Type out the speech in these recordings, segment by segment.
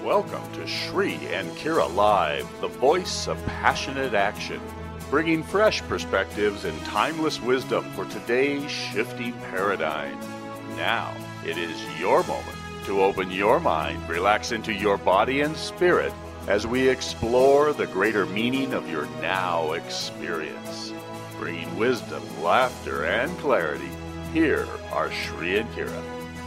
Welcome to Shri and Kira Live, the voice of passionate action, bringing fresh perspectives and timeless wisdom for today's shifting paradigm. Now, it is your moment to open your mind, relax into your body and spirit as we explore the greater meaning of your now experience. Bringing wisdom, laughter, and clarity, here are Shri and Kira.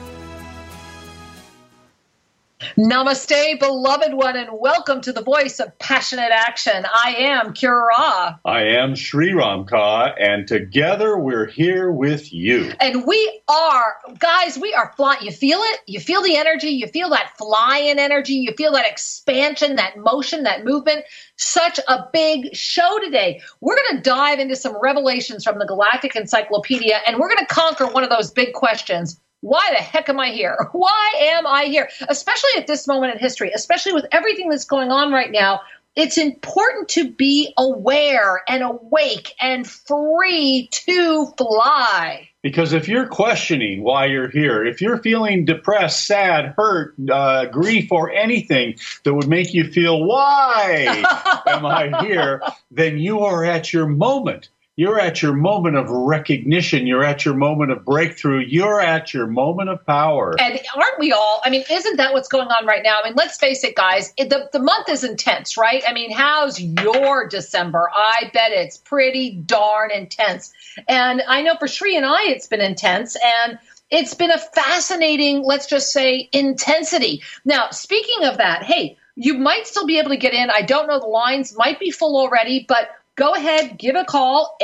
Namaste, beloved one, and welcome to the voice of passionate action. I am Kira Ra. I am Sri Ram Ka, and together we're here with you. And we are, guys, we are flying. You feel it? You feel the energy? You feel that flying energy? You feel that expansion, that motion, that movement? Such a big show today. We're going to dive into some revelations from the Galactic Encyclopedia, and we're going to conquer one of those big questions. Why the heck am I here? Why am I here? Especially at this moment in history, especially with everything that's going on right now, it's important to be aware and awake and free to fly. Because if you're questioning why you're here, if you're feeling depressed, sad, hurt, grief, or anything that would make you feel, why am I here, then you are at your moment. You're at your moment of recognition. You're at your moment of breakthrough. You're at your moment of power. And aren't we all? I mean, isn't that what's going on right now? I mean, let's face it, guys. The month is intense, right? I mean, how's your December? I bet it's pretty darn intense. And I know for Shri and I, it's been intense. And it's been a fascinating, let's just say, intensity. Now, speaking of that, hey, you might still be able to get in. I don't know. The lines might be full already, but go ahead, give a call,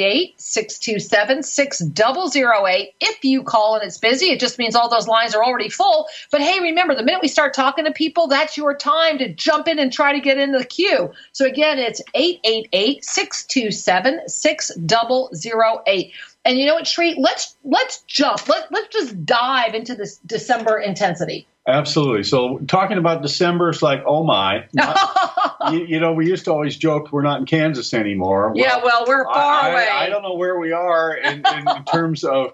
888-627-6008. If you call and it's busy, it just means all those lines are already full. But hey, remember, the minute we start talking to people, that's your time to jump in and try to get into the queue. So again, it's 888-627-6008. And you know what, Shri? Let's jump. Let's just dive into this December intensity. Absolutely. So talking about December, it's like, oh my. You know, we used to always joke we're not in Kansas anymore. Well, we're far away. I don't know where we are in terms of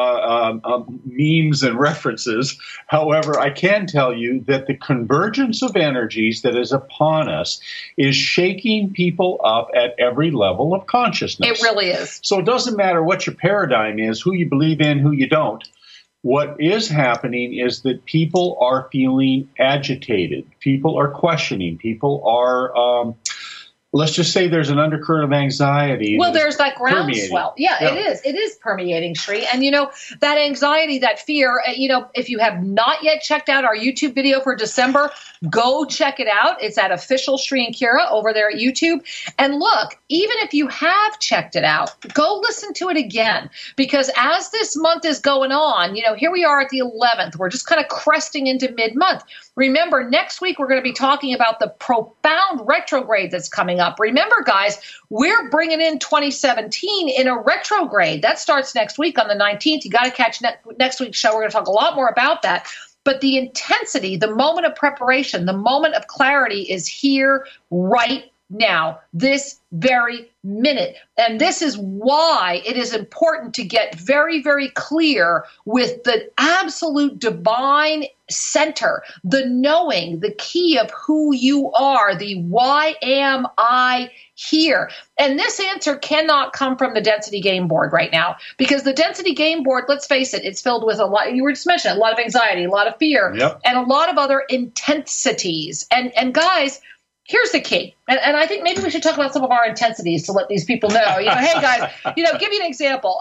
memes and references. However, I can tell you that the convergence of energies that is upon us is shaking people up at every level of consciousness. It really is. So it doesn't matter what your paradigm is, who you believe in, who you don't. What is happening is that people are feeling agitated. People are questioning. People are, let's just say there's an undercurrent of anxiety. Well, there's that groundswell. Yeah, it is. It is permeating, Shri. And, you know, that anxiety, that fear, you know, if you have not yet checked out our YouTube video for December, go check it out. It's at Official Shri and Kira over there at YouTube. And look, even if you have checked it out, go listen to it again. Because as this month is going on, you know, here we are at the 11th. We're just kind of cresting into mid-month. Remember, next week we're going to be talking about the profound retrograde that's coming up. Remember, guys, we're bringing in 2017 in a retrograde. That starts next week on the 19th. You got to catch next week's show. We're going to talk a lot more about that. But the intensity, the moment of preparation, the moment of clarity is here right now, this very minute. And this is why it is important to get very, very clear with the absolute divine center, the knowing, the key of who you are, the why am I here? And this answer cannot come from the density game board right now, because the density game board, let's face it, it's filled with a lot, you were just mentioning, a lot of anxiety, a lot of fear, and a lot of other intensities. And guys, here's the key. And I think maybe we should talk about some of our intensities to let these people know, you know, hey guys, you know, give you an example.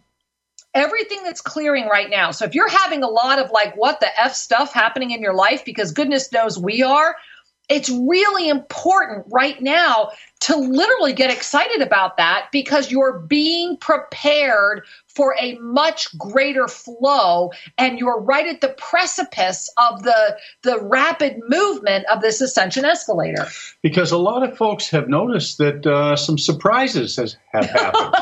Everything that's clearing right now. So if you're having a lot of like, what the F stuff happening in your life, because goodness knows we are, it's really important right now to literally get excited about that, because you're being prepared for a much greater flow, and you're right at the precipice of the rapid movement of this ascension escalator. Because a lot of folks have noticed that some surprises have happened.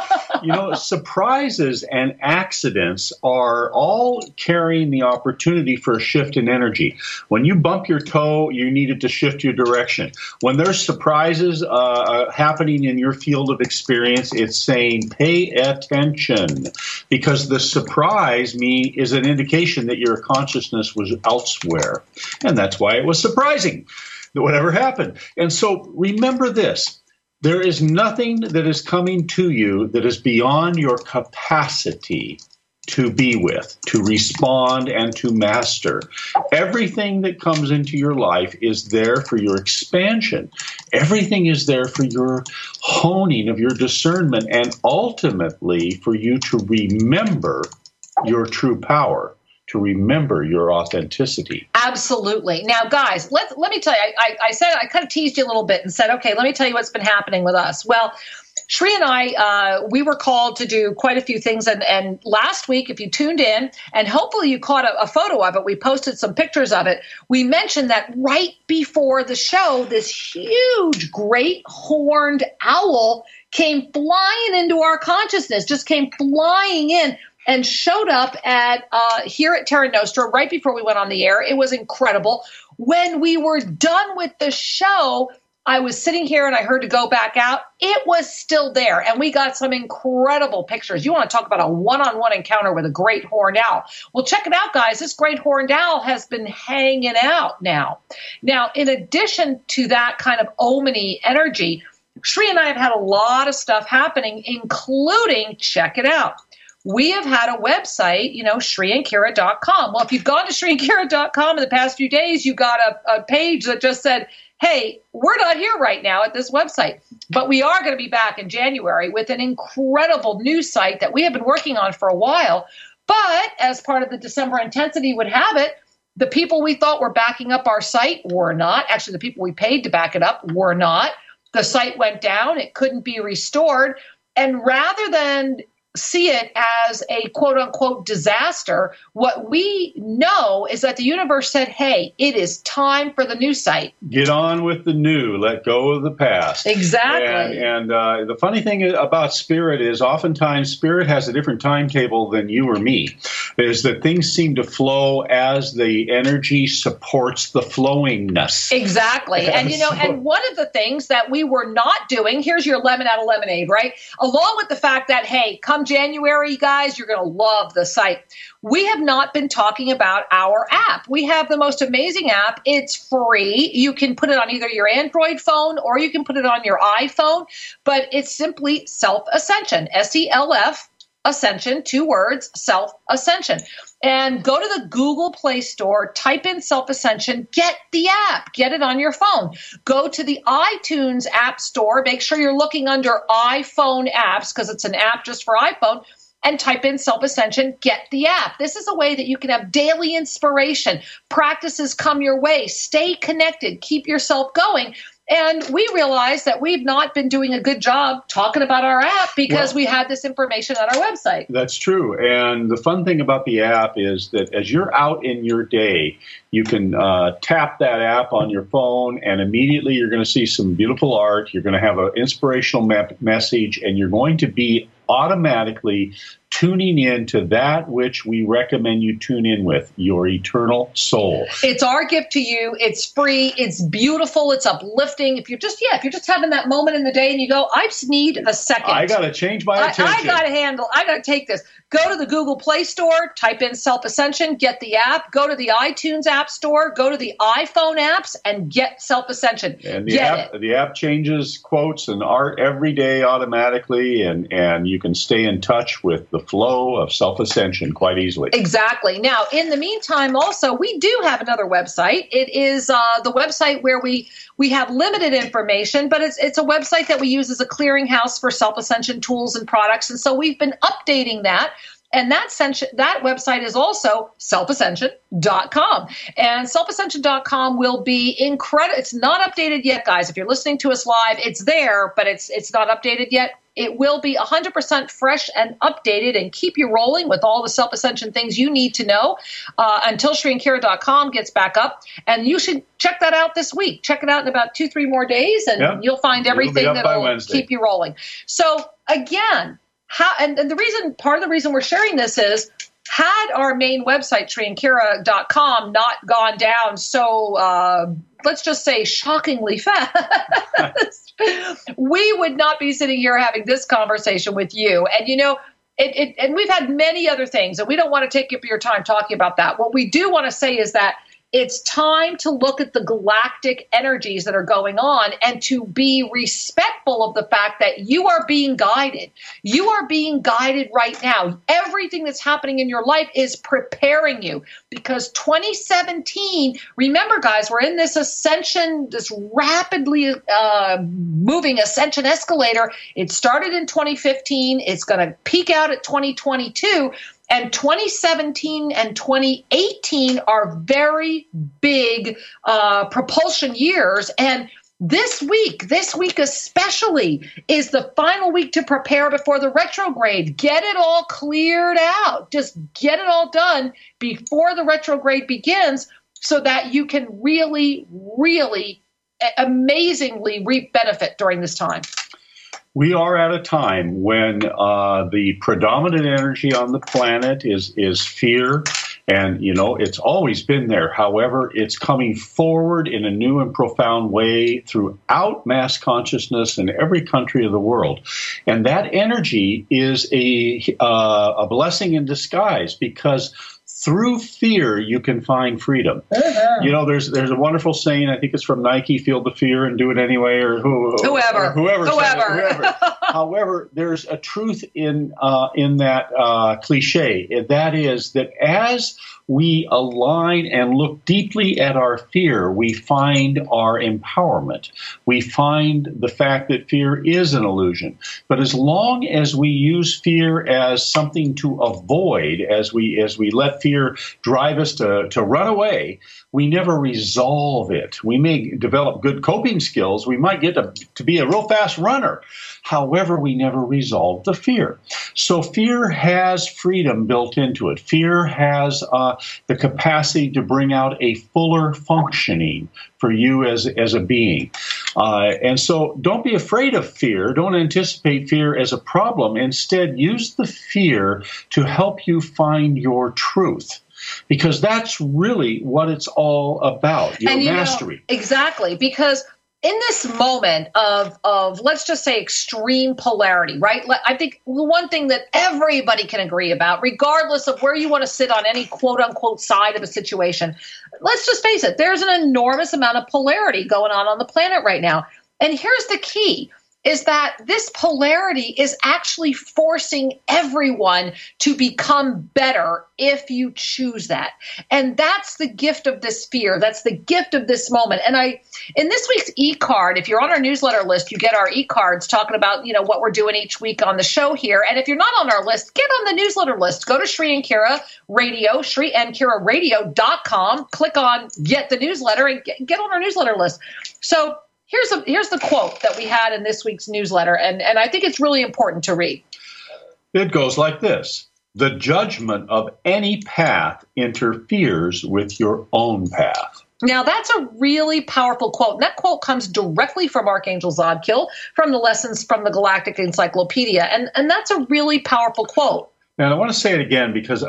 surprises and accidents are all carrying the opportunity for a shift in energy. When you bump your toe, you needed to shift your direction. When there's surprises happening in your field of experience, it's saying pay attention, because the surprise is an indication that your consciousness was elsewhere. And that's why it was surprising that whatever happened. And so remember this. There is nothing that is coming to you that is beyond your capacity to be with, to respond, and to master. Everything that comes into your life is there for your expansion. Everything is there for your honing of your discernment, and ultimately for you to remember your true power, to remember your authenticity. Absolutely. Now, guys, let me tell you, I said, I kind of teased you a little bit and said, okay, let me tell you what's been happening with us. Well, Shri and I, we were called to do quite a few things. And last week, if you tuned in, and hopefully you caught a photo of it, we posted some pictures of it. We mentioned that right before the show, this huge, great horned owl came flying into our consciousness, just came flying in and showed up at here at Terra Nostra right before we went on the air. It was incredible. When we were done with the show, I was sitting here and I heard to go back out. It was still there, and we got some incredible pictures. You want to talk about a one-on-one encounter with a great horned owl. Well, check it out, guys. This great horned owl has been hanging out now. Now, in addition to that kind of omni energy, Shri and I have had a lot of stuff happening, including, check it out, we have had a website, ShriandKira.com. Well, if you've gone to ShriandKira.com in the past few days, you got a page that just said, hey, we're not here right now at this website, but we are going to be back in January with an incredible new site that we have been working on for a while. But as part of the December intensity would have it, the people we thought were backing up our site were not. Actually, the people we paid to back it up were not. The site went down. It couldn't be restored. And rather than see it as a quote-unquote disaster, what we know is that the universe said, hey, it is time for the new site. Get on with the new. Let go of the past. Exactly. And the funny thing about Spirit is oftentimes Spirit has a different timetable than you or me, is that things seem to flow as the energy supports the flowingness. Exactly. And, and one of the things that we were not doing, here's your lemon out of lemonade, right? Along with the fact that, hey, come January, guys, you're going to love the site. We have not been talking about our app. We have the most amazing app. It's free. You can put it on either your Android phone or you can put it on your iPhone, but it's simply Self Ascension, SELF, Ascension, 2 words, Self Ascension. And go to the Google Play Store, type in Self Ascension, get the app, get it on your phone. Go to the iTunes App Store, make sure you're looking under iPhone apps because it's an app just for iPhone, and type in Self Ascension, get the app. This is a way that you can have daily inspiration. Practices come your way. Stay connected. Keep yourself going. And we realized that we've not been doing a good job talking about our app because we had this information on our website. That's true. And the fun thing about the app is that as you're out in your day, you can tap that app on your phone and immediately you're going to see some beautiful art. You're going to have an inspirational message, and you're going to be automatically tuning in to that which we recommend you tune in with, your eternal soul. It's our gift to you. It's free. It's beautiful. It's uplifting. If you're just having that moment in the day and you go, I just need a second. I got to change my attention. I got to take this. Go to the Google Play Store, type in Self Ascension, get the app. Go to the iTunes App Store, go to the iPhone apps, and get Self Ascension. And the app changes quotes and art every day automatically, and you can stay in touch with the flow of Self Ascension quite easily. Exactly. Now, in the meantime, also, we do have another website. It is the website where we have limited information, but it's a website that we use as a clearinghouse for Self Ascension tools and products. And so we've been updating that. And that website is also selfascension.com. And selfascension.com will be incredible. It's not updated yet, guys. If you're listening to us live, it's there, but it's not updated yet. It will be 100% fresh and updated and keep you rolling with all the Self-Ascension things you need to know until ShriandKira.com gets back up. And you should check that out this week. Check it out in about 2-3 more days, and you'll find everything that'll keep you rolling. So, again, and part of the reason we're sharing this is, had our main website, ShriandKira.com, not gone down so, let's just say, shockingly fast, we would not be sitting here having this conversation with you. And, and we've had many other things, and we don't want to take up your time talking about that. What we do want to say is that it's time to look at the galactic energies that are going on and to be respectful of the fact that you are being guided. You are being guided right now. Everything that's happening in your life is preparing you, because 2017, remember, guys, we're in this ascension, this rapidly moving ascension escalator. It started in 2015. It's going to peak out at 2022. And 2017 and 2018 are very big propulsion years. And this week especially, is the final week to prepare before the retrograde. Get it all cleared out. Just get it all done before the retrograde begins, so that you can really, really amazingly reap benefit during this time. We are at a time when the predominant energy on the planet is fear. And, it's always been there. However, it's coming forward in a new and profound way throughout mass consciousness in every country of the world. And that energy is a blessing in disguise, because through fear, you can find freedom. Uh-huh. There's a wonderful saying, I think it's from Nike, feel the fear and do it anyway, or whoever. However, there's a truth in that cliche. That is that as we align and look deeply at our fear, we find our empowerment. We find the fact that fear is an illusion. But as long as we use fear as something to avoid, as we let fear drive us to run away, we never resolve it. We may develop good coping skills. We might get to be a real fast runner. However, we never resolve the fear. So fear has freedom built into it. Fear has the capacity to bring out a fuller functioning for you as a being. And so don't be afraid of fear. Don't anticipate fear as a problem. Instead, use the fear to help you find your truth. Because that's really what it's all about, your mastery. Exactly, because in this moment of let's just say extreme polarity, right? I think the one thing that everybody can agree about, regardless of where you want to sit on any quote-unquote side of a situation, let's just face it, there's an enormous amount of polarity going on the planet right now. And here's the key, is that this polarity is actually forcing everyone to become better if you choose that. And that's the gift of this fear. That's the gift of this moment. And in this week's e-card, if you're on our newsletter list, you get our e-cards talking about, what we're doing each week on the show here. And if you're not on our list, get on the newsletter list. Go to Shri and Kira Radio, ShriandKiraRadio.com, click on Get the Newsletter, and get on our newsletter list. So here's the quote that we had in this week's newsletter, and I think it's really important to read. It goes like this: the judgment of any path interferes with your own path. Now, that's a really powerful quote. And that quote comes directly from Archangel Zadkiel, from the Lessons from the Galactic Encyclopedia. And that's a really powerful quote. Now, I want to say it again because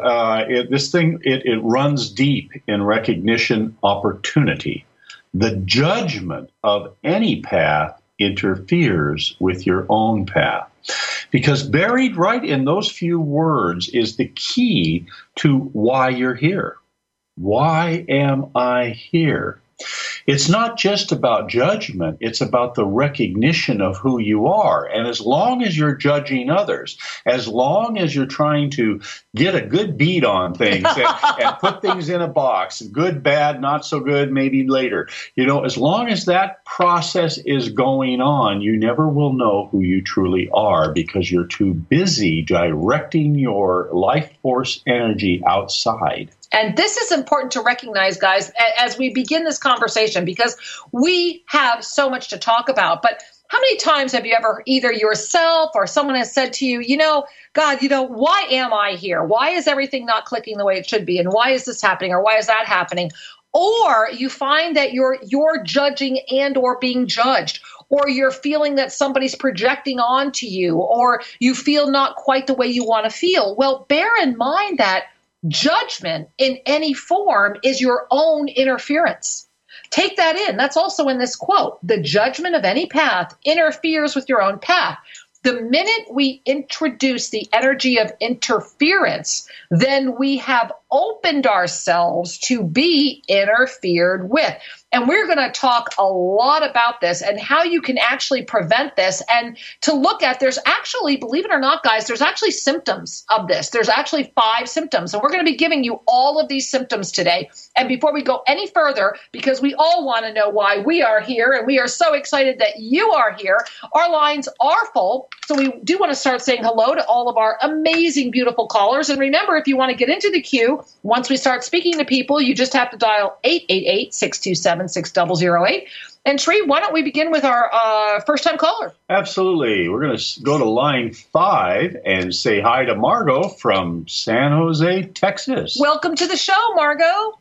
it runs deep in recognition opportunity. The judgment of any path interferes with your own path. Because buried right in those few words is the key to why you're here. Why am I here? It's not just about judgment. It's about the recognition of who you are. And as long as you're judging others, as long as you're trying to get a good beat on things and put things in a box, good, bad, not so good, maybe later, as long as that process is going on, you never will know who you truly are because you're too busy directing your life force energy outside. And this is important to recognize, guys, as we begin this conversation, because we have so much to talk about. But how many times have you ever, either yourself or someone has said to you, God, why am I here? Why is everything not clicking the way it should be? And why is this happening? Or why is that happening? or you find that you're judging and or being judged, or you're feeling that somebody's projecting onto you, or you feel not quite the way you want to feel. Well, bear in mind that judgment in any form is your own interference. Take that in. That's also in this quote. The judgment of any path interferes with your own path. The minute we introduce the energy of interference, then we have opened ourselves to be interfered with. And we're going to talk a lot about this and how you can actually prevent this, and to look at, there's actually, believe it or not, guys, there's actually symptoms of this. There's actually 5 symptoms, and we're going to be giving you all of these symptoms today. And before we go any further, because we all want to know why we are here, and we are so excited that you are here, our lines are full. So we do want to start saying hello to all of our amazing, beautiful callers. And remember, if you want to get into the queue, once we start speaking to people, you just have to dial 888-627-6008. And Sri, why don't we begin with our first-time caller? Absolutely. We're going to go to line 5 and say hi to Margot from San Jose, Texas. Welcome to the show, Margot.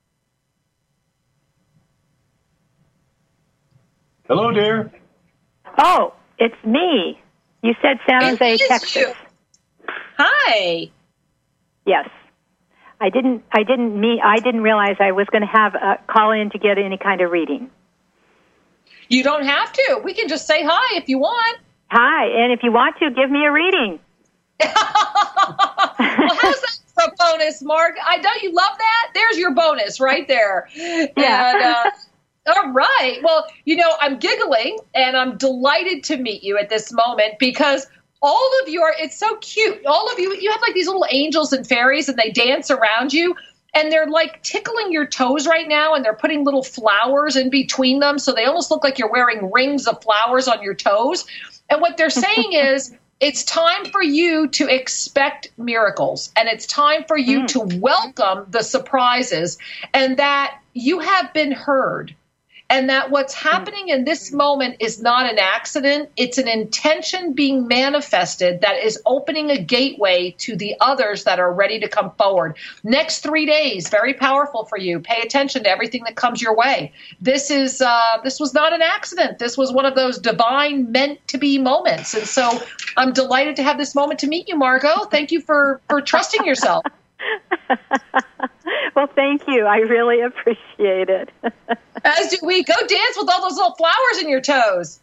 Hello, dear. Oh, it's me. You said San Jose, Texas. You. Hi. Yes. I didn't realize I was going to have a call in to get any kind of reading. You don't have to. We can just say hi if you want. Hi, and if you want to, give me a reading. Well, how's that for a bonus, Mark? I know you love that. There's your bonus right there. Yeah. And, all right. Well, I'm giggling, and I'm delighted to meet you at this moment because all of you it's so cute. All of you have like these little angels and fairies, and they dance around you, and they're like tickling your toes right now, and they're putting little flowers in between them, so they almost look like you're wearing rings of flowers on your toes. And what they're saying is, it's time for you to expect miracles, and it's time for you to welcome the surprises, and that you have been heard. And that what's happening in this moment is not an accident. It's an intention being manifested that is opening a gateway to the others that are ready to come forward. Next 3 days, very powerful for you. Pay attention to everything that comes your way. This was not an accident. This was one of those divine meant to be moments. And so I'm delighted to have this moment to meet you, Margot. Thank you for trusting yourself. Well, thank you. I really appreciate it. As do we. Go dance with all those little flowers in your toes.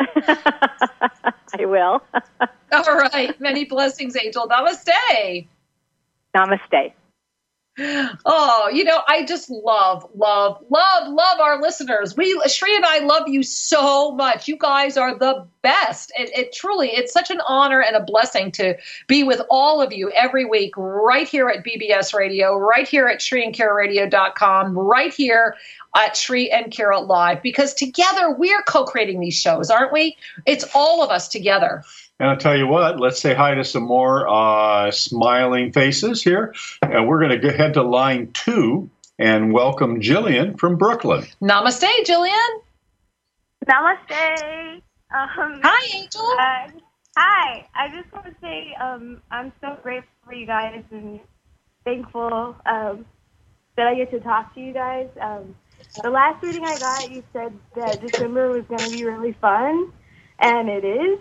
I will. All right. Many blessings, Angel. Namaste. Namaste. Oh, I just love our listeners. Sri and I love you so much. You guys are the best. It's such an honor and a blessing to be with all of you every week, right here at BBS Radio, right here at SriandKiraRadio.com, right here at Sri and Kira Live, because together we're co-creating these shows, aren't we? It's all of us together. And I'll tell you what, let's say hi to some more smiling faces here. And we're going to head to line 2 and welcome Jillian from Brooklyn. Namaste, Jillian. Namaste. Hi, Angel. Hi. I just want to say I'm so grateful for you guys and thankful that I get to talk to you guys. The last reading I got, you said that December was going to be really fun, and it is.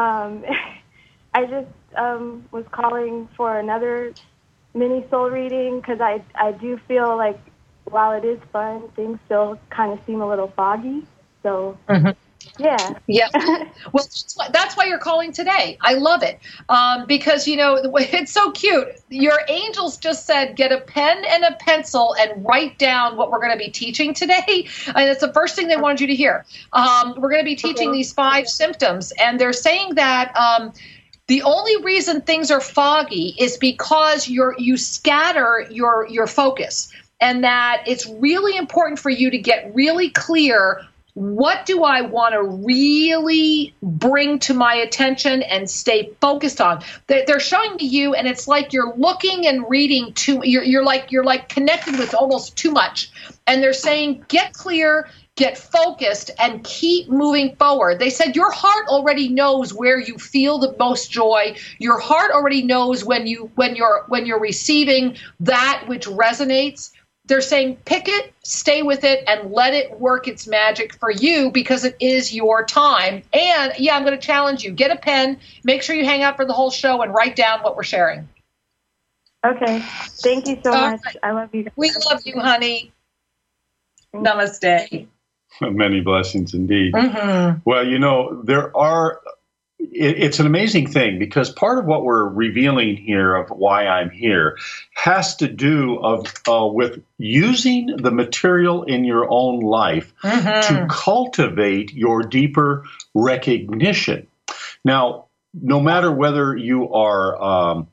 I just was calling for another mini soul reading because I do feel like while it is fun, things still kind of seem a little foggy. So, yeah. Well, that's why you're calling today. I love it because, it's so cute. Your angels just said, get a pen and a pencil and write down what we're going to be teaching today. And it's the first thing they wanted you to hear. We're going to be teaching these 5 symptoms. And they're saying that the only reason things are foggy is because you scatter your focus, and that it's really important for you to get really clear. What do I want to really bring to my attention and stay focused on? They're showing to you, and it's like you're looking and reading you're like connected with almost too much. And they're saying, get clear, get focused, and keep moving forward. They said your heart already knows where you feel the most joy. Your heart already knows when you're receiving that which resonates. they're saying pick it, stay with it, and let it work its magic for you because it is your time. And yeah, I'm going to challenge you. Get a pen, make sure you hang out for the whole show and write down what we're sharing. Okay. Thank you so much. Right. I love you. We love you, honey. Namaste. Many blessings indeed. Mm-hmm. Well, it's an amazing thing because part of what we're revealing here of why I'm here has to do with using the material in your own life to cultivate your deeper recognition. Now, no matter whether you are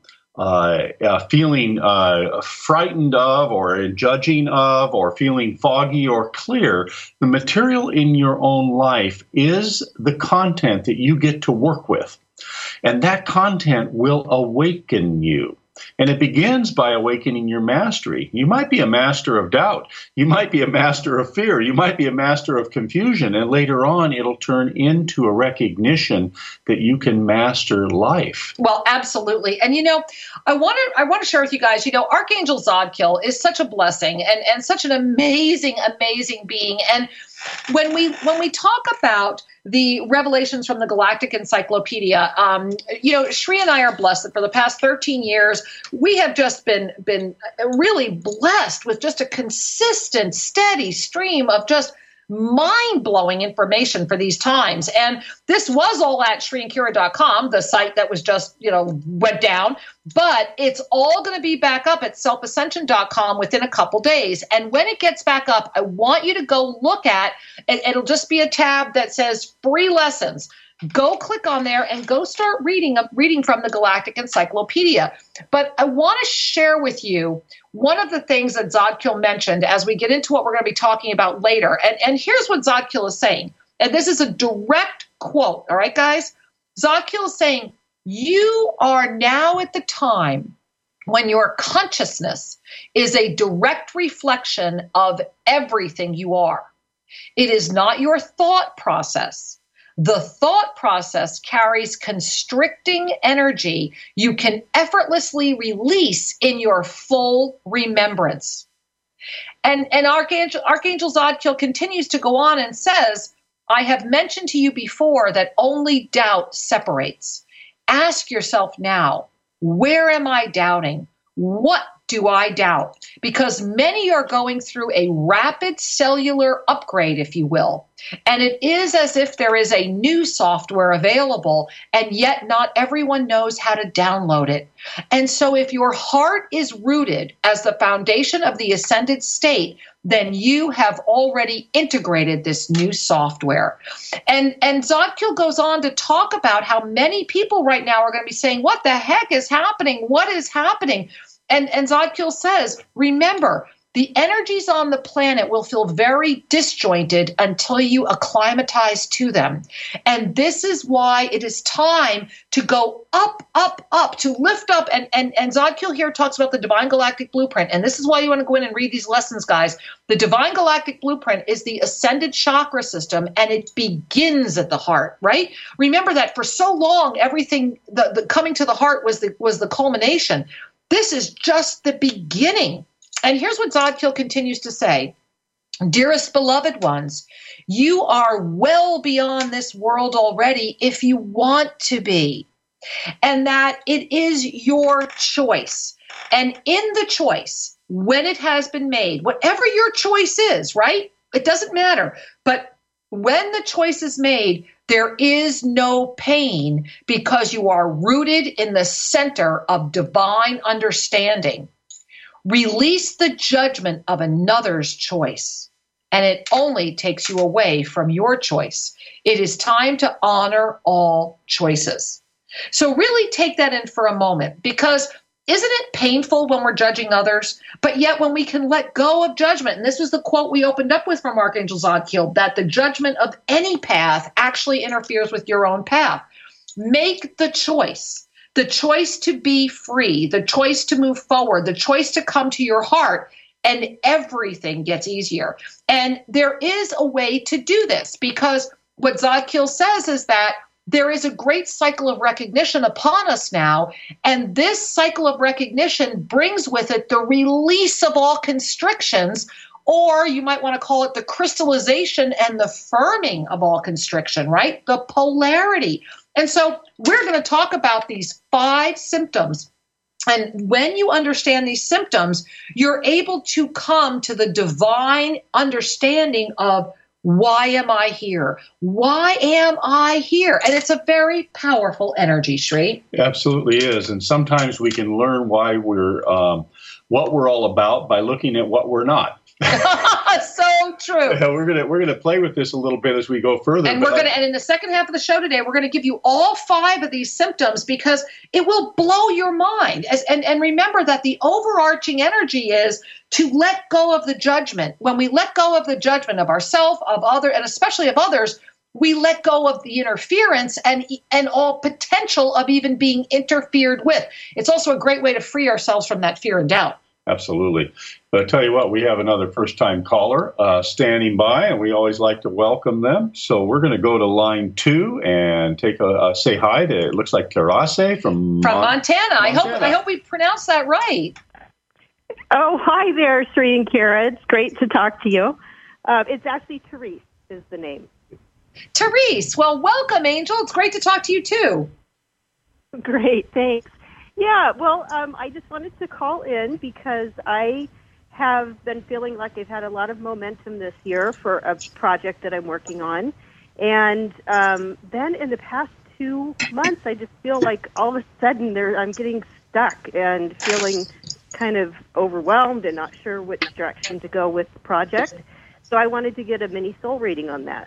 feeling frightened of or judging of or feeling foggy or clear, the material in your own life is the content that you get to work with. And that content will awaken you. And it begins by awakening your mastery. You might be a master of doubt. You might be a master of fear. You might be a master of confusion. And later on, it'll turn into a recognition that you can master life. Well, absolutely. And, I want to share with you guys, Archangel Zadkiel is such a blessing and such an amazing, amazing being. And when we talk about the revelations from the Galactic Encyclopedia, Shri and I are blessed that for the past 13 years, we have just been really blessed with just a consistent, steady stream of just mind-blowing information for these times. And this was all at ShriandKira.com, the site that was just, went down. But it's all going to be back up at selfascension.com within a couple days. And when it gets back up, I want you to go look at, it'll just be a tab that says free lessons. Go click on there and go start reading from the Galactic Encyclopedia. But I want to share with you one of the things that Zadkiel mentioned as we get into what we're going to be talking about later. And here's what Zadkiel is saying. And this is a direct quote. All right, guys? Zadkiel is saying, you are now at the time when your consciousness is a direct reflection of everything you are. It is not your thought process. The thought process carries constricting energy you can effortlessly release in your full remembrance. And Archangel Zadkiel continues to go on and says, I have mentioned to you before that only doubt separates. Ask yourself now, where am I doubting? What do I doubt? Because many are going through a rapid cellular upgrade, if you will. And it is as if there is a new software available, and yet not everyone knows how to download it. And so if your heart is rooted as the foundation of the ascended state, then you have already integrated this new software. And Zadkiel goes on to talk about how many people right now are going to be saying, what the heck is happening? What is happening? And Zadkiel says, remember, the energies on the planet will feel very disjointed until you acclimatize to them. And this is why it is time to go up, up, up, to lift up. And Zadkiel here talks about the Divine Galactic Blueprint. And this is why you want to go in and read these lessons, guys. The Divine Galactic Blueprint is the ascended chakra system, and it begins at the heart, right? Remember that for so long, everything, the coming to the heart was the culmination. This is just the beginning. And here's what Zadkiel continues to say. Dearest beloved ones, you are well beyond this world already if you want to be. And that it is your choice. And in the choice, when it has been made, whatever your choice is, right? It doesn't matter. But when the choice is made, there is no pain because you are rooted in the center of divine understanding. Release the judgment of another's choice, and it only takes you away from your choice. It is time to honor all choices. So really take that in for a moment, because isn't it painful when we're judging others? But yet when we can let go of judgment, and this was the quote we opened up with from Archangel Zadkiel, that the judgment of any path actually interferes with your own path. Make the choice to be free, the choice to move forward, the choice to come to your heart, and everything gets easier. And there is a way to do this, because what Zadkiel says is that there is a great cycle of recognition upon us now. And this cycle of recognition brings with it the release of all constrictions, or you might want to call it the crystallization and the firming of all constriction, right? The polarity. And so we're going to talk about these 5 symptoms. And when you understand these symptoms, you're able to come to the divine understanding of, why am I here? Why am I here? And it's a very powerful energy, Sri. It absolutely is. And sometimes we can learn why we're what we're all about by looking at what we're not. So true. We're gonna play with this a little bit as we go further. And and in the second half of the show today, we're gonna give you all 5 of these symptoms because it will blow your mind. And remember that the overarching energy is to let go of the judgment. When we let go of the judgment of ourselves, of other, and especially of others, we let go of the interference and all potential of even being interfered with. It's also a great way to free ourselves from that fear and doubt. Absolutely. But I tell you what, we have another first-time caller standing by, and we always like to welcome them. So we're going to go to line 2 and take say hi to, it looks like Terase from Montana. I hope we pronounced that right. Oh, hi there, Sri and Kira. It's great to talk to you. It's actually Therese is the name. Therese, well, welcome, Angel. It's great to talk to you, too. Great, thanks. Yeah, well, I just wanted to call in because I have been feeling like I've had a lot of momentum this year for a project that I'm working on. And then in the past 2 months, I just feel like all of a sudden I'm getting stuck and feeling kind of overwhelmed and not sure which direction to go with the project. So I wanted to get a mini soul reading on that.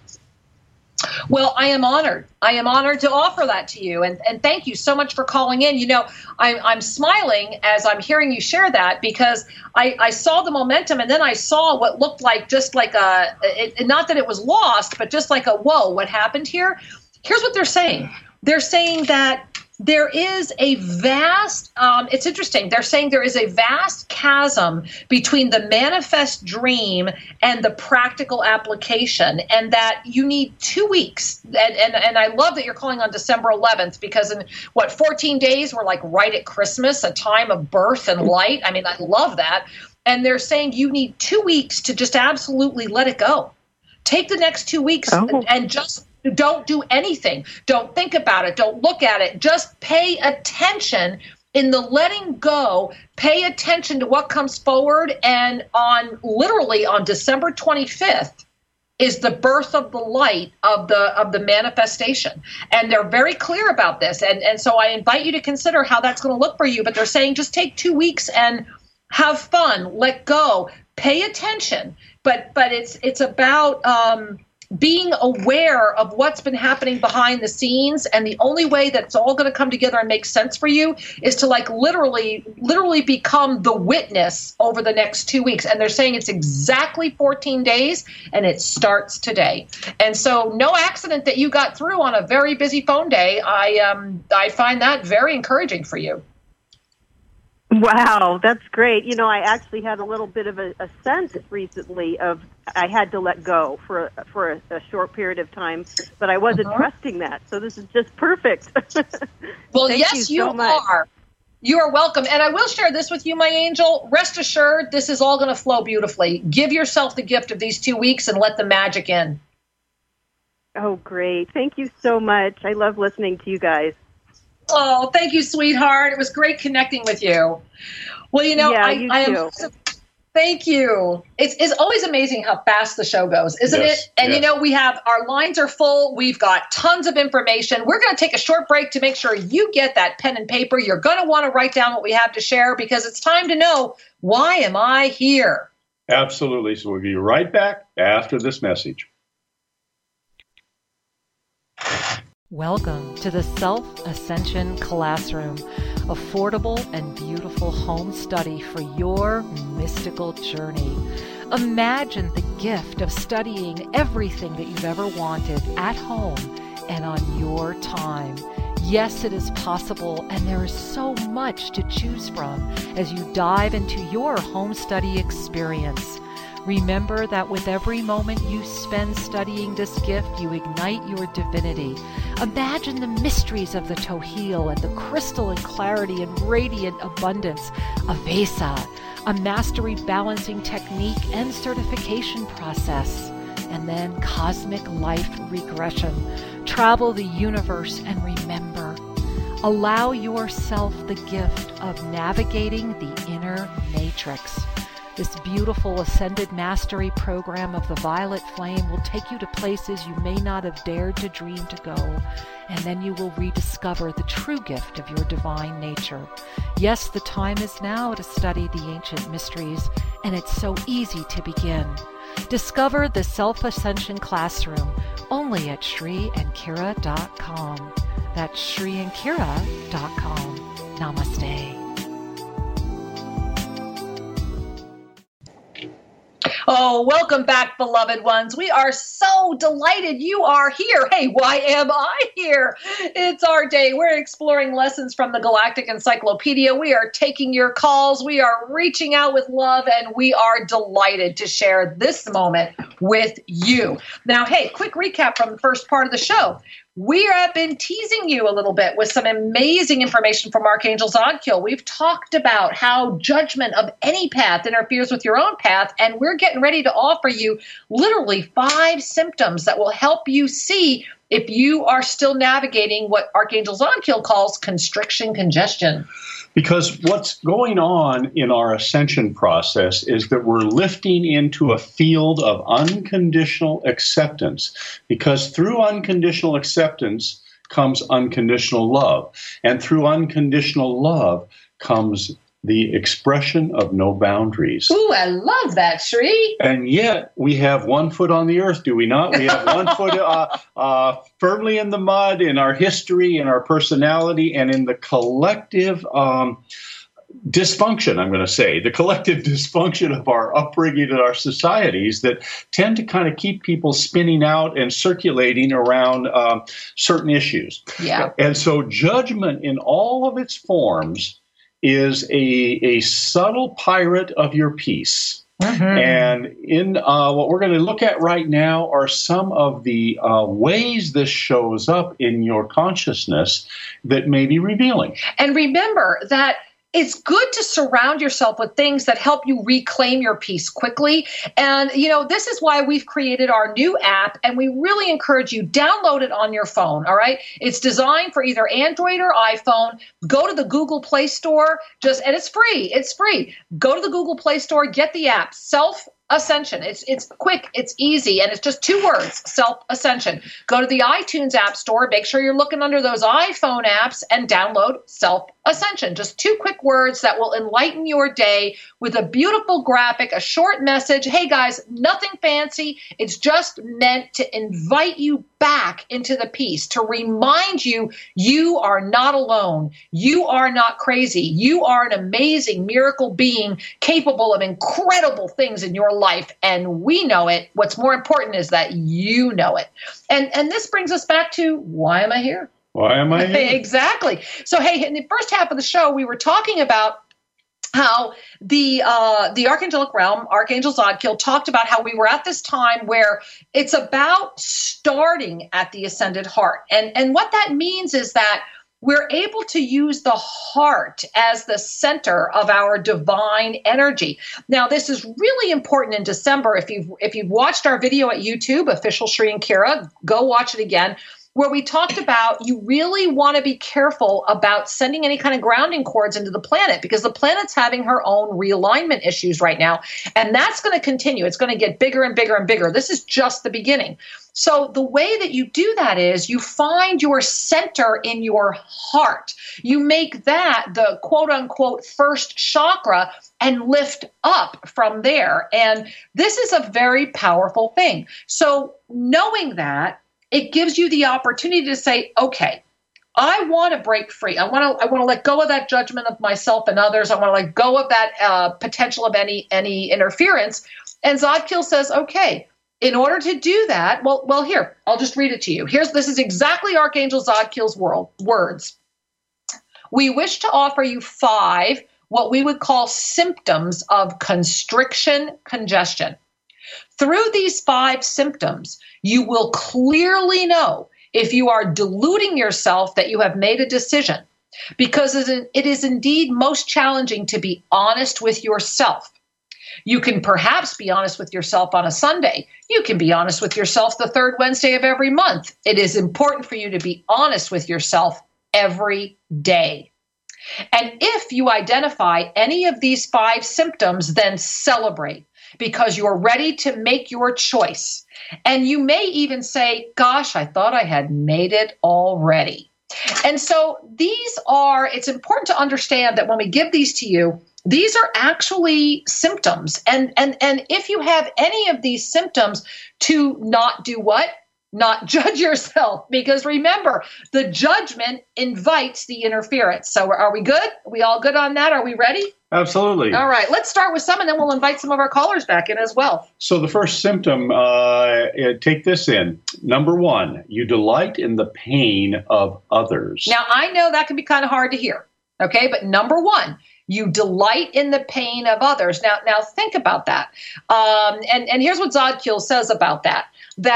Well, I am honored. I am honored to offer that to you. And thank you so much for calling in. You know, I'm smiling as I'm hearing you share that because I saw the momentum and then I saw what looked like just like not that it was lost, but just like whoa, what happened here? Here's what they're saying. They're saying that there is a vast, it's interesting, they're saying there is a vast chasm between the manifest dream and the practical application, and that you need 2 weeks. And I love that you're calling on December 11th because in, 14 days, we're like right at Christmas, a time of birth and light. I mean, I love that. And they're saying you need 2 weeks to just absolutely let it go. Take the next 2 weeks and just don't do anything. Don't think about it. Don't look at it. Just pay attention in the letting go. Pay attention to what comes forward. And literally on December 25th is the birth of the light of the manifestation. And they're very clear about this. And so I invite you to consider how that's going to look for you. But they're saying just take 2 weeks and have fun, let go, pay attention. But it's about being aware of what's been happening behind the scenes, and the only way that it's all going to come together and make sense for you is to like literally become the witness over the next 2 weeks. And they're saying it's exactly 14 days, and it starts today. And so, no accident that you got through on a very busy phone day. I find that very encouraging for you. Wow, that's great. You know, I actually had a little bit of a sense recently of I had to let go for a short period of time, but I wasn't trusting that. So this is just perfect. Well, yes, you are. You are welcome. And I will share this with you, my angel. Rest assured, this is all going to flow beautifully. Give yourself the gift of these 2 weeks and let the magic in. Oh, great. Thank you so much. I love listening to you guys. Oh, thank you, sweetheart. It was great connecting with you. Well, you know, you too. Thank you. It's always amazing how fast the show goes, isn't it? And, you know, our lines are full. We've got tons of information. We're going to take a short break to make sure you get that pen and paper. You're going to want to write down what we have to share because it's time to know, why am I here? Absolutely. So we'll be right back after this message. Welcome to the Self-Ascension Classroom, affordable and beautiful home study for your mystical journey. Imagine the gift of studying everything that you've ever wanted at home and on your time. Yes, it is possible, and there is so much to choose from as you dive into your home study experience. Remember that with every moment you spend studying this gift, you ignite your divinity. Imagine the mysteries of the Tohil and the crystalline clarity and radiant abundance of Vesa, a mastery balancing technique and certification process, and then cosmic life regression. Travel the universe and remember. Allow yourself the gift of navigating the inner matrix. This beautiful Ascended Mastery program of the Violet Flame will take you to places you may not have dared to dream to go, and then you will rediscover the true gift of your divine nature. Yes, the time is now to study the ancient mysteries, and it's so easy to begin. Discover the Self-Ascension Classroom only at ShriandKira.com. That's ShriandKira.com. Namaste. Oh, welcome back, beloved ones. We are so delighted you are here. Hey, why am I here? It's our day. We're exploring lessons from the Galactic Encyclopedia. We are taking your calls. We are reaching out with love, and we are delighted to share this moment with you. Now, hey, quick recap from the first part of the show. We have been teasing you a little bit with some amazing information from Archangel Zadkiel. We've talked about how judgment of any path interferes with your own path, and we're getting ready to offer you literally 5 symptoms that will help you see if you are still navigating what Archangel Zadkiel calls constriction congestion. Because what's going on in our ascension process is that we're lifting into a field of unconditional acceptance, because through unconditional acceptance comes unconditional love. And through unconditional love comes the expression of no boundaries. Ooh, I love that, Shri. And yet we have one foot on the earth, do we not? We have one foot firmly in the mud, in our history, in our personality, and in the collective dysfunction, I'm going to say, the collective dysfunction of our upbringing and our societies that tend to kind of keep people spinning out and circulating around certain issues. Yeah. And so judgment in all of its forms is a subtle pirate of your peace. Mm-hmm. And in what we're going to look at right now are some of the ways this shows up in your consciousness that may be revealing. And remember that it's good to surround yourself with things that help you reclaim your peace quickly. And, you know, this is why we've created our new app, and we really encourage you, download it on your phone, all right? It's designed for either Android or iPhone. Go to the Google Play Store, and it's free. It's free. Go to the Google Play Store, get the app, Self-Ascension. It's quick, it's easy, and it's just 2 words, Self-Ascension. Go to the iTunes App Store, make sure you're looking under those iPhone apps, and download Self-Ascension. Just 2 quick words that will enlighten your day with a beautiful graphic, a short message. Hey guys, nothing fancy. It's just meant to invite you back into the peace, to remind you, you are not alone. You are not crazy. You are an amazing miracle being capable of incredible things in your life. And we know it. What's more important is that you know it. And this brings us back to, why am I here? Why am I here? Exactly. So, hey, in the first half of the show, we were talking about how the archangelic realm, Archangel Zadkiel, talked about how we were at this time where it's about starting at the ascended heart. And what that means is that we're able to use the heart as the center of our divine energy. Now, this is really important in December. If you've watched our video at YouTube, Official Shri and Kira, go watch it again, where we talked about you really want to be careful about sending any kind of grounding cords into the planet, because the planet's having her own realignment issues right now. And that's going to continue. It's going to get bigger and bigger and bigger. This is just the beginning. So the way that you do that is you find your center in your heart. You make that the quote unquote first chakra and lift up from there. And this is a very powerful thing. So knowing that, it gives you the opportunity to say, okay, I want to break free. I want to let go of that judgment of myself and others. I want to let go of that potential of any interference. And Zadkiel says, okay, in order to do that, well, here, I'll just read it to you. This is exactly Archangel Zadkiel's words. We wish to offer you 5 what we would call symptoms of constriction congestion. Through these 5 symptoms, you will clearly know if you are deluding yourself that you have made a decision, because it is indeed most challenging to be honest with yourself. You can perhaps be honest with yourself on a Sunday. You can be honest with yourself the 3rd Wednesday of every month. It is important for you to be honest with yourself every day. And if you identify any of these 5 symptoms, then celebrate, because you're ready to make your choice. And you may even say, gosh, I thought I had made it already. And so it's important to understand that when we give these to you, these are actually symptoms. And if you have any of these symptoms, to not do what? Not judge yourself. Because remember, the judgment invites the interference. So are we good? Are we all good on that? Are we ready? Absolutely. All right. Let's start with some, and then we'll invite some of our callers back in as well. So the first symptom, take this in. Number 1, you delight in the pain of others. Now, I know that can be kind of hard to hear. Okay. But number 1, you delight in the pain of others. Now think about that. And here's what Zodkiel says about that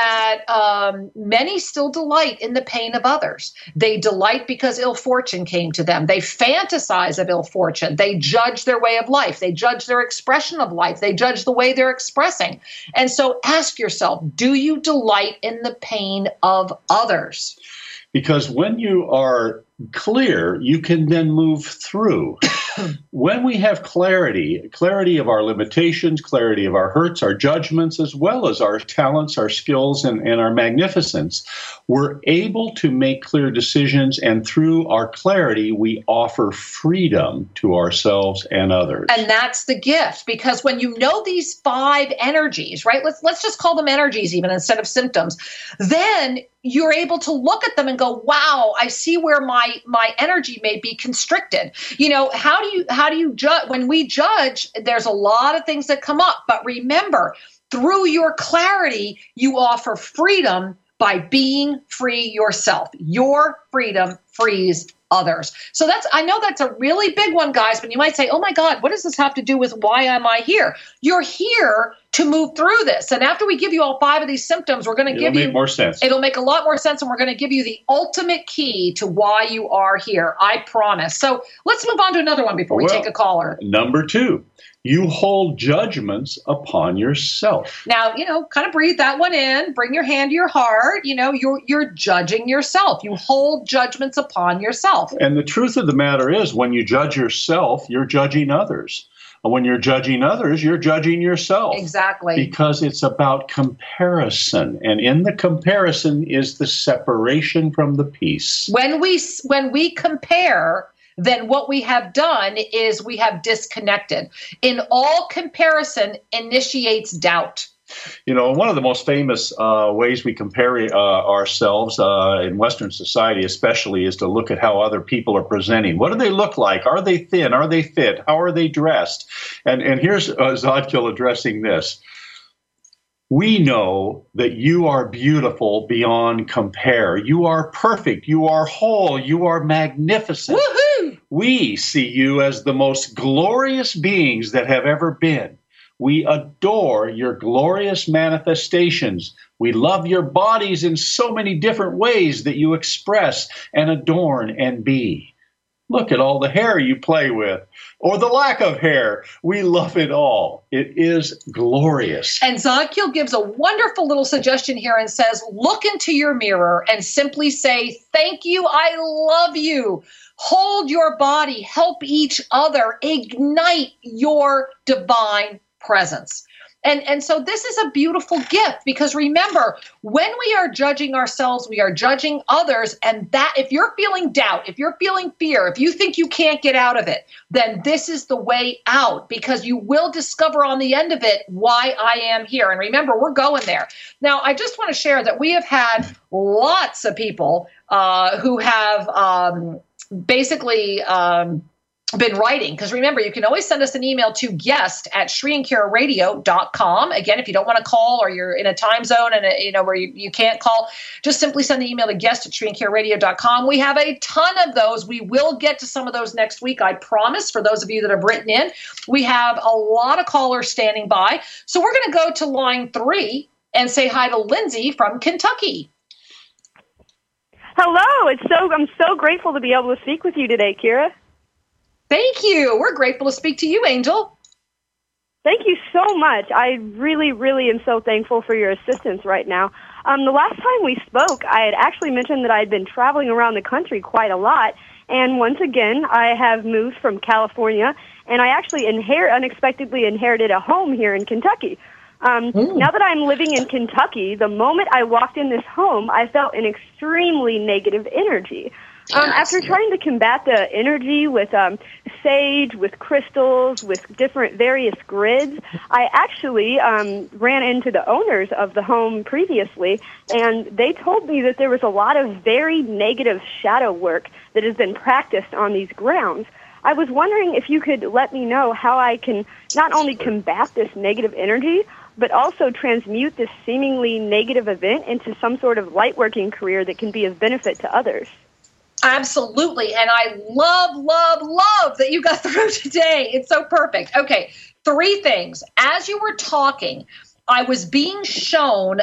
many still delight in the pain of others. They delight because ill fortune came to them. They fantasize of ill fortune. They judge their way of life. They judge their expression of life. They judge the way they're expressing. And so ask yourself, do you delight in the pain of others? Because when you are clear, you can then move through. When we have clarity of our limitations, clarity of our hurts, our judgments, as well as our talents, our skills, and our magnificence, we're able to make clear decisions. And through our clarity, we offer freedom to ourselves and others. And that's the gift, because when you know these 5 energies, right? Let's just call them energies even instead of symptoms. Then you're able to look at them and go, wow, I see where my energy may be constricted. How do you judge? When we judge, there's a lot of things that come up. But remember, through your clarity, you offer freedom by being free yourself. Your freedom frees others. So I know that's a really big one, guys, but you might say, oh my God, what does this have to do with why am I here? You're here to move through this. And after we give you all 5 of these symptoms, we're going to give you... It'll make more sense. It'll make a lot more sense, and we're going to give you the ultimate key to why you are here. I promise. So let's move on to another one before we take a caller. Number 2. You hold judgments upon yourself. Now, kind of breathe that one in. Bring your hand to your heart. You're judging yourself. You hold judgments upon yourself. And the truth of the matter is, when you judge yourself, you're judging others. And when you're judging others, you're judging yourself. Exactly. Because it's about comparison. And in the comparison is the separation from the peace. When we compare, then what we have done is we have disconnected. In all comparison initiates doubt. One of the most famous ways we compare ourselves in Western society especially is to look at how other people are presenting. What do they look like? Are they thin? Are they fit? How are they dressed? And here's Zodkiel addressing this. We know that you are beautiful beyond compare. You are perfect. You are whole. You are magnificent. Woohoo! We see you as the most glorious beings that have ever been. We adore your glorious manifestations. We love your bodies in so many different ways that you express and adorn and be. Look at all the hair you play with, or the lack of hair. We love it all. It is glorious. And Zodkiel gives a wonderful little suggestion here and says, look into your mirror and simply say, thank you, I love you. Hold your body, help each other, ignite your divine presence. And so this is a beautiful gift, because remember, when we are judging ourselves, we are judging others. And that if you're feeling doubt, if you're feeling fear, if you think you can't get out of it, then this is the way out, because you will discover on the end of it why I am here. And remember, we're going there. Now, I just want to share that we have had lots of people who have basically been writing, because remember, you can always send us an email to guest@ShreeandKiraRadio.com. Again, if you don't want to call or you're in a time zone and where you can't call, just simply send the email to guest@ShreeandKiraRadio.com. We have a ton of those. We will get to some of those next week, I promise, for those of you that have written in. We have a lot of callers standing by. So we're going to go to line 3 and say hi to Lindsay from Kentucky. Hello. I'm so grateful to be able to speak with you today, Kira. Thank you. We're grateful to speak to you, Angel. Thank you so much. I really, really am so thankful for your assistance right now. The last time we spoke, I had actually mentioned that I had been traveling around the country quite a lot. And once again, I have moved from California, and I actually unexpectedly inherited a home here in Kentucky. Now that I'm living in Kentucky, the moment I walked in this home, I felt an extremely negative energy. After trying to combat the energy with sage, with crystals, with different various grids, I actually ran into the owners of the home previously, and they told me that there was a lot of very negative shadow work that has been practiced on these grounds. I was wondering if you could let me know how I can not only combat this negative energy, but also transmute this seemingly negative event into some sort of light-working career that can be of benefit to others. Absolutely. And I love that you got through today. It's so perfect. Okay, 3 things. As you were talking, I was being shown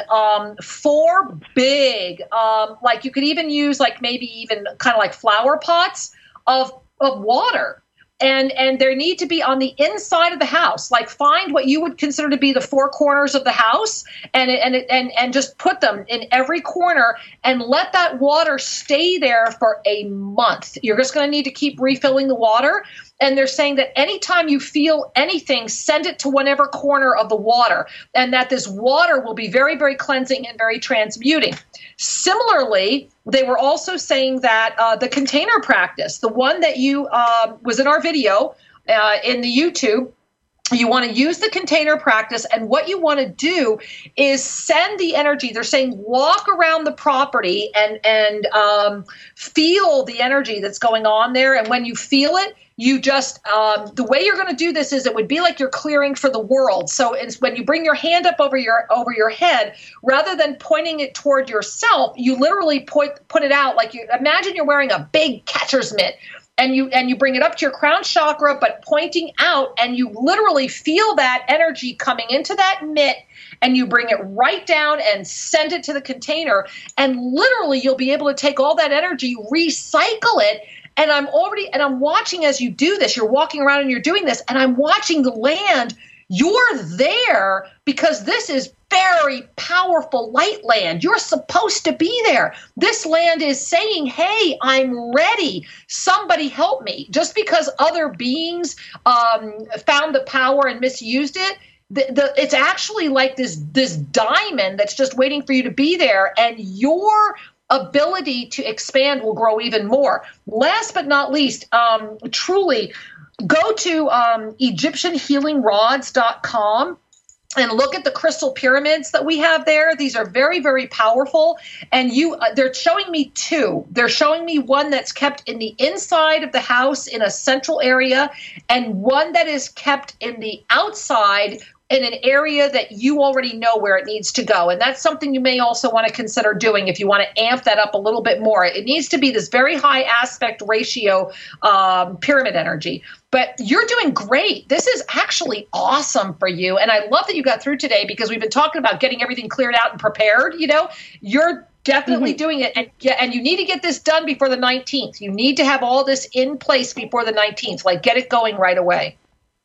4 big, like you could even use like maybe even kind of like flower pots of water. And there need to be on the inside of the house, like find what you would consider to be the 4 corners of the house and just put them in every corner and let that water stay there for a month. You're just going to need to keep refilling the water. And they're saying that anytime you feel anything, send it to whatever corner of the water, and that this water will be very, very cleansing and very transmuting. Similarly, they were also saying that the container practice, the one that you was in our video in the YouTube, you want to use the container practice, and what you want to do is send the energy. They're saying walk around the property and feel the energy that's going on there. And when you feel it, you just, the way you're going to do this is it would be like you're clearing for the world. So it's when you bring your hand up over your head, rather than pointing it toward yourself, you literally put it out like you imagine you're wearing a big catcher's mitt. And you bring it up to your crown chakra, but pointing out, and you literally feel that energy coming into that mitt, and you bring it right down and send it to the container. And literally, you'll be able to take all that energy, recycle it. And I'm watching as you do this. You're walking around and you're doing this, and I'm watching the land. You're there because this is very powerful light land. You're supposed to be there. This land is saying, hey, I'm ready. Somebody help me. Just because other beings found the power and misused it, it's actually like this diamond that's just waiting for you to be there, and your ability to expand will grow even more. Last but not least, truly, go to EgyptianHealingRods.com and look at the crystal pyramids that we have there. These are very, very powerful. And they're showing me 2. They're showing me one that's kept in the inside of the house in a central area, and one that is kept in the outside in an area that you already know where it needs to go. And that's something you may also want to consider doing if you want to amp that up a little bit more. It needs to be this very high aspect ratio pyramid energy. But you're doing great. This is actually awesome for you. And I love that you got through today, because we've been talking about getting everything cleared out and prepared. You're definitely doing it. And you need to get this done before the 19th. You need to have all this in place before the 19th. Like, get it going right away.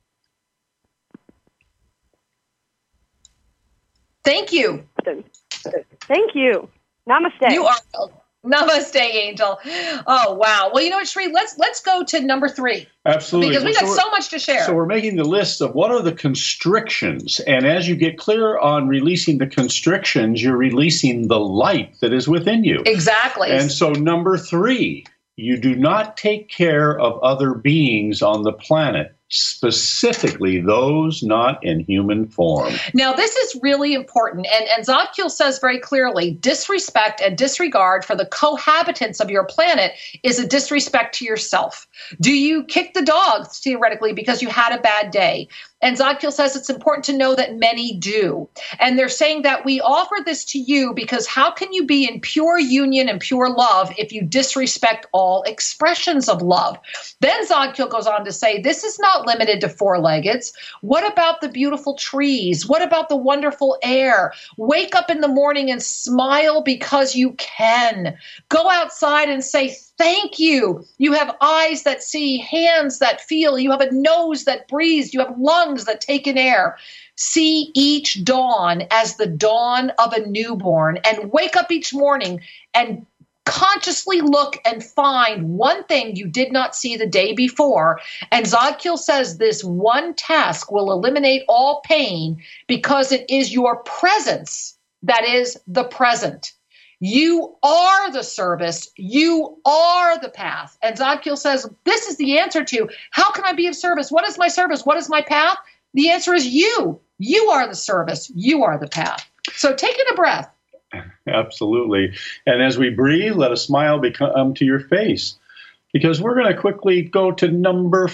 Thank you. Thank you. Namaste. You are welcome. Namaste, Angel. Oh, wow. Well, you know what, Shree? Let's go to number 3. Absolutely. Because we got so much to share. So we're making the list of what are the constrictions. And as you get clear on releasing the constrictions, you're releasing the light that is within you. Exactly. And so number 3, you do not take care of other beings on the planet. specifically those not in human form. Now, this is really important. And Zadkiel says very clearly, disrespect and disregard for the cohabitants of your planet is a disrespect to yourself. Do you kick the dogs, theoretically, because you had a bad day? And Zadkiel says it's important to know that many do. And they're saying that we offer this to you because how can you be in pure union and pure love if you disrespect all expressions of love? Then Zadkiel goes on to say, this is not limited to four-leggeds. What about the beautiful trees? What about the wonderful air? Wake up in the morning and smile because you can. Go outside and say, thank you. You have eyes that see, hands that feel. You have a nose that breathes. You have lungs that take in air. See each dawn as the dawn of a newborn and wake up each morning and consciously look and find one thing you did not see the day before. And Zadkiel says this one task will eliminate all pain because it is your presence that is the present. You are the service. You are the path. And Zadkiel says, this is the answer to how can I be of service? What is my service? What is my path? The answer is you. You are the service. You are the path. So take in a breath. Absolutely. And as we breathe, let a smile come to your face, because we're going to quickly go to number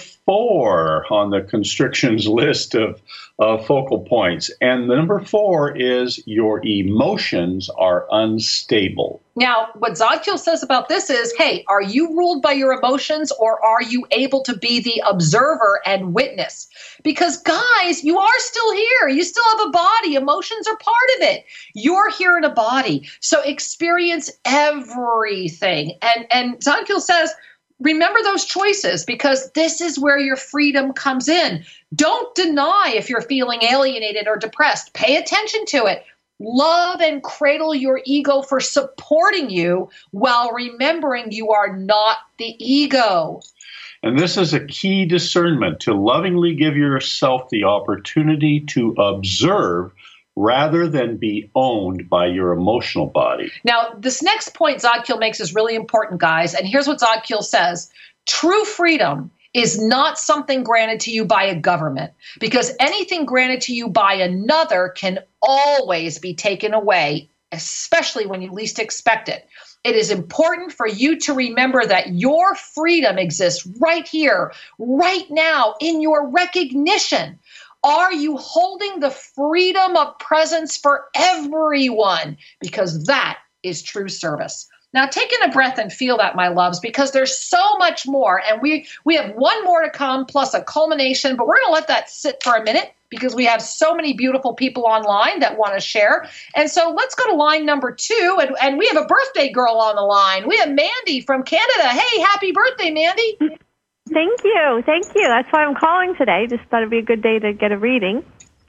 4 on the constrictions list of focal points. And the number 4 is your emotions are unstable. Now, what Zadkiel says about this is, hey, are you ruled by your emotions or are you able to be the observer and witness? Because guys, you are still here. You still have a body. Emotions are part of it. You're here in a body. So experience everything. And Zadkiel says, remember those choices because this is where your freedom comes in. Don't deny if you're feeling alienated or depressed. Pay attention to it. Love and cradle your ego for supporting you while remembering you are not the ego. And this is a key discernment to lovingly give yourself the opportunity to observe rather than be owned by your emotional body. Now, this next point Zadkiel makes is really important, guys. And here's what Zadkiel says. True freedom is not something granted to you by a government, because anything granted to you by another can always be taken away, especially when you least expect it. It is important for you to remember that your freedom exists right here, right now, in your recognition. Are you holding the freedom of presence for everyone? Because that is true service. Now, take in a breath and feel that, my loves, because there's so much more. And we have one more to come, plus a culmination, but we're going to let that sit for a minute because we have so many beautiful people online that want to share. And so let's go to line number 2. And we have a birthday girl on the line. We have Mandy from Canada. Hey, happy birthday, Mandy. Thank you. Thank you. That's why I'm calling today. Just thought it'd be a good day to get a reading.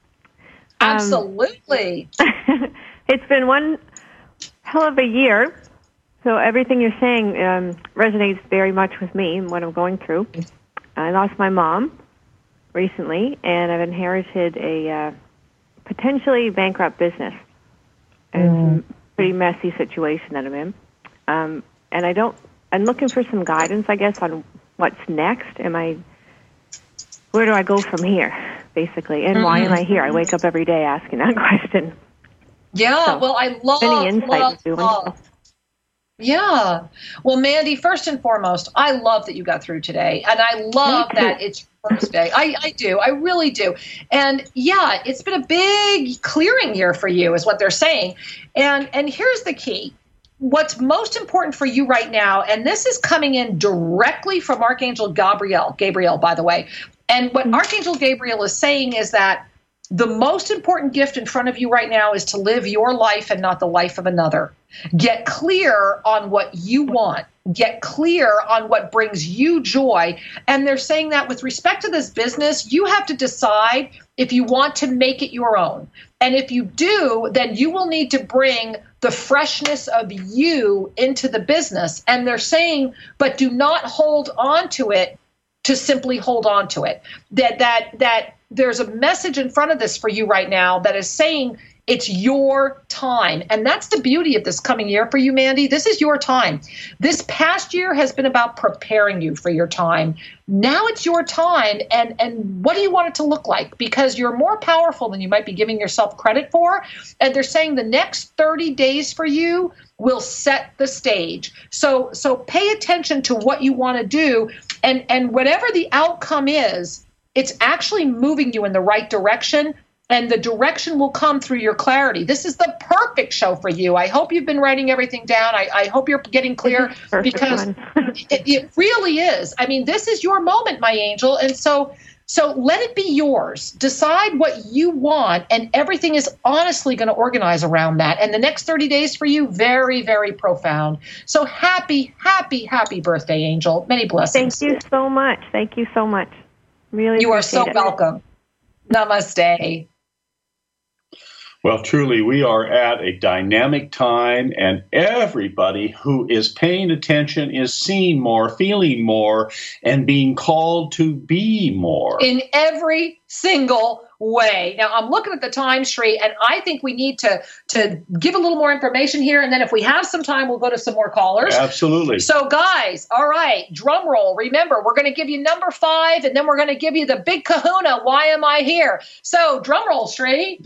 Absolutely. It's been one hell of a year. So everything you're saying resonates very much with me and what I'm going through. I lost my mom recently, and I've inherited a potentially bankrupt business. And it's a pretty messy situation that I'm in. And I'm looking for some guidance, I guess, on what's next. Where do I go from here, basically? And why am I here? I wake up every day asking that question. Yeah, so, well, I love. Yeah. Well, Mandy, first and foremost, I love that you got through today. And I love that it's your first day. I do. I really do. And yeah, it's been a big clearing year for you is what they're saying. And here's the key. What's most important for you right now, and this is coming in directly from Archangel Gabriel, by the way. And what Archangel Gabriel is saying is that the most important gift in front of you right now is to live your life and not the life of another. Get clear on what you want. Get clear on what brings you joy. And they're saying that with respect to this business, you have to decide if you want to make it your own. And if you do, then you will need to bring the freshness of you into the business. And they're saying, but do not hold on to it to simply hold on to it. That there's a message in front of this for you right now that is saying it's your time. And that's the beauty of this coming year for you, Mandy. This is your time. This past year has been about preparing you for your time. Now it's your time. And what do you want it to look like? Because you're more powerful than you might be giving yourself credit for. And they're saying the next 30 days for you will set the stage. So pay attention to what you want to do. And whatever the outcome is, it's actually moving you in the right direction. And the direction will come through your clarity. This is the perfect show for you. I hope you've been writing everything down. I hope you're getting clear because it really is. I mean, this is your moment, my angel. And so let it be yours. Decide what you want, and everything is honestly going to organize around that. And the next 30 days for you, very, very profound. So happy, happy, happy birthday, Angel. Many blessings. Thank you so much. Thank you so much. Really, you are so welcome. Namaste. Well, truly, we are at a dynamic time, and everybody who is paying attention is seeing more, feeling more, and being called to be more. In every single way. Now, I'm looking at the time, Sri, and I think we need to give a little more information here, and then if we have some time, we'll go to some more callers. Absolutely. So, guys, all right, drum roll. Remember, we're going to give you number 5, and then we're going to give you the big kahuna, why am I here? So, drum roll, Sri.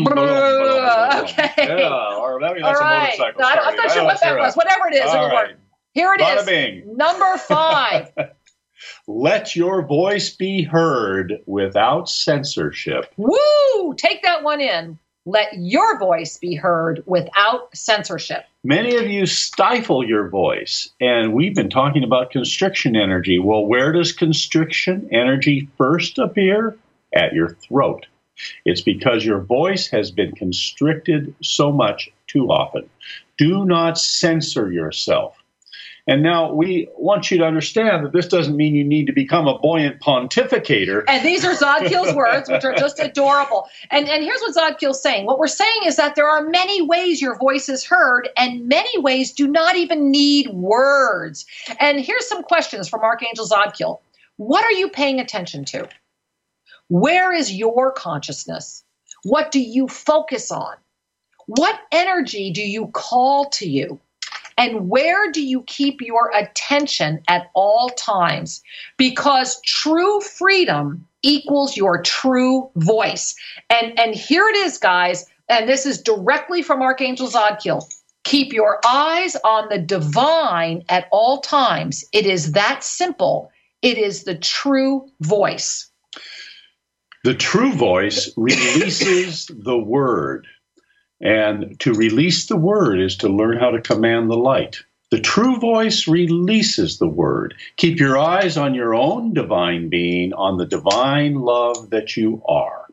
Okay. Yeah, or maybe that's all right. a motorcycle. No, I'm not sure what that was. Whatever it is, it'll work. Here it Bada is. bing. Number 5. Let your voice be heard without censorship. Woo! Take that one in. Let your voice be heard without censorship. Many of you stifle your voice, and we've been talking about constriction energy. Well, where does constriction energy first appear? At your throat. It's because your voice has been constricted so much too often. Do not censor yourself. And now we want you to understand that this doesn't mean you need to become a buoyant pontificator. And these are Zadkiel's words, which are just adorable. And here's what Zadkiel's saying. What we're saying is that there are many ways your voice is heard, and many ways do not even need words. And here's some questions from Archangel Zadkiel. What are you paying attention to? Where is your consciousness? What do you focus on? What energy do you call to you? And where do you keep your attention at all times? Because true freedom equals your true voice. And here it is, guys, and this is directly from Archangel Zadkiel. Keep your eyes on the divine at all times. It is that simple. It is the true voice. The true voice releases the word. And to release the word is to learn how to command the light. The true voice releases the word. Keep your eyes on your own divine being, on the divine love that you are.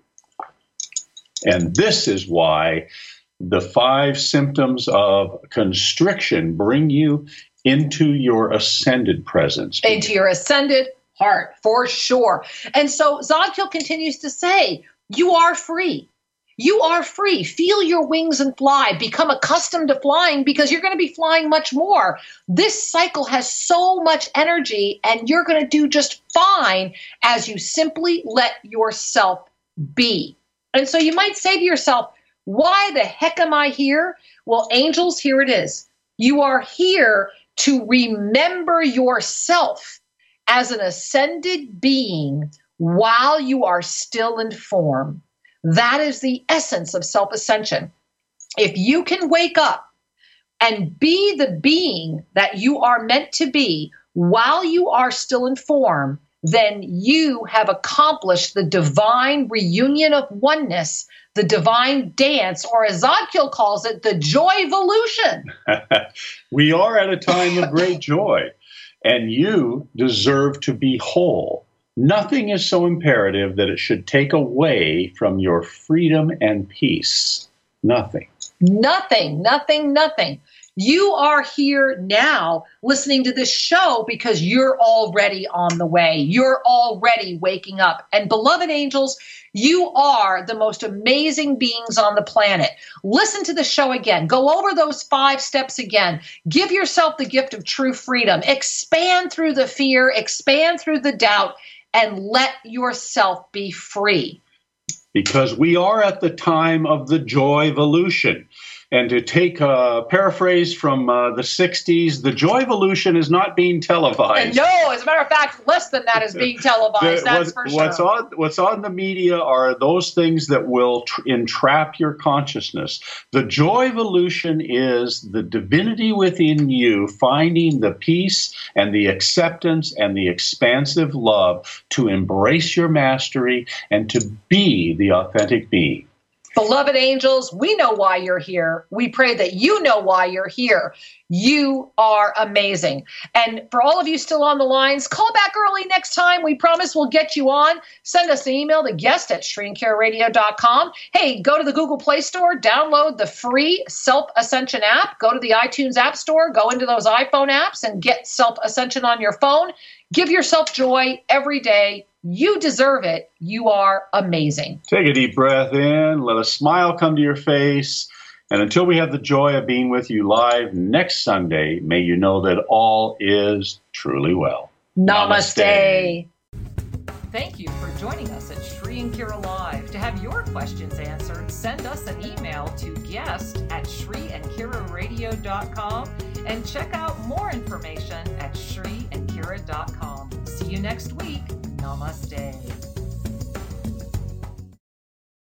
And this is why the 5 symptoms of constriction bring you into your ascended presence. Into your ascended heart, for sure. And so Zadkiel continues to say, you are free. You are free. Feel your wings and fly. Become accustomed to flying because you're going to be flying much more. This cycle has so much energy, and you're going to do just fine as you simply let yourself be. And so you might say to yourself, why the heck am I here? Well, angels, here it is. You are here to remember yourself as an ascended being while you are still in form. That is the essence of self-ascension. If you can wake up and be the being that you are meant to be while you are still in form, then you have accomplished the divine reunion of oneness, the divine dance, or as Zadkiel calls it, the joy-volution. We are at a time of great joy, and you deserve to be whole. Nothing is so imperative that it should take away from your freedom and peace. Nothing. Nothing. You are here now listening to this show because you're already on the way. You're already waking up. And beloved angels, you are the most amazing beings on the planet. Listen to the show again. Go over those 5 steps again. Give yourself the gift of true freedom. Expand through the fear, expand through the doubt, and let yourself be free. Because we are at the time of the joy-volution. And to take a paraphrase from the 60s, the joy-volution is not being televised. No, as a matter of fact, less than that is being televised, that's for sure. What's on the media are those things that will entrap your consciousness. The joy-volution is the divinity within you finding the peace and the acceptance and the expansive love to embrace your mastery and to be the authentic being. Beloved angels, we know why you're here. We pray that you know why you're here. You are amazing. And for all of you still on the lines, call back early next time. We promise we'll get you on. Send us an email to guest@ShriandKaraRadio.com. Hey, go to the Google Play Store, download the free Self-Ascension app. Go to the iTunes App Store, go into those iPhone apps and get Self-Ascension on your phone. Give yourself joy every day. You deserve it. You are amazing. Take a deep breath in. Let a smile come to your face. And until we have the joy of being with you live next Sunday, may you know that all is truly well. Namaste. Thank you for joining us at Shri and Kira Live. To have your questions answered, send us an email to guest@ShriandKiraRadio.com and check out more information at ShriandKira.com. See you next week. Namaste.